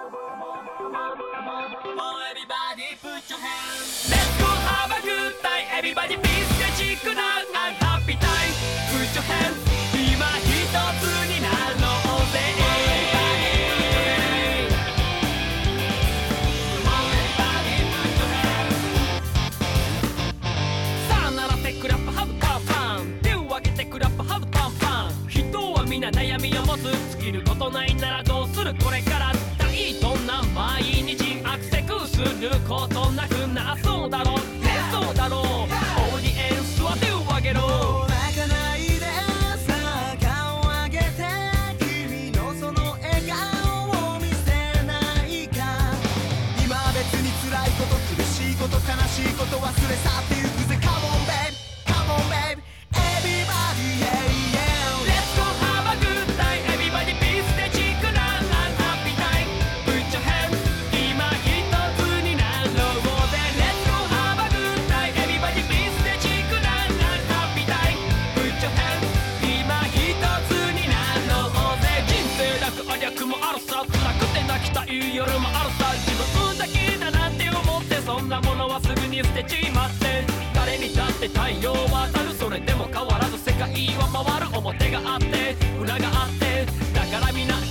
Everybody put your hands. Let's go have a good time. Everybody be sketchy now and happy time. Put your hands. 今一つになろうぜ。Everybody put your hands. さあならってクラップハブパンパン。手を上げてクラップハブパンパン。人は皆悩みを持つ。尽きることないならどうするこれから大どんな毎日アクセクすることなくなそうだろうそうだろうオーディエンスは手を挙げろ泣かないでさあ顔を上げて君のその笑顔を見せないか今は別に辛いこと苦しいこと悲しいこと忘れ去ってゆくぜ Come on babe Come on babe Everybody yeah yeah Let's go have a good time Everybody be steady good and happy time Put your hands 今一つになろうぜ Let's go have a good time Everybody be steady good and happy time Put your hands 今一つになろうぜ人生楽ありゃくもあるさ辛くて泣きたい夜もあるさ自分だけだなんて思ってそんなものはすぐに捨てちまって誰にだって太陽は当たるそれでも変わらず世界は回る表があって裏があってだからみんな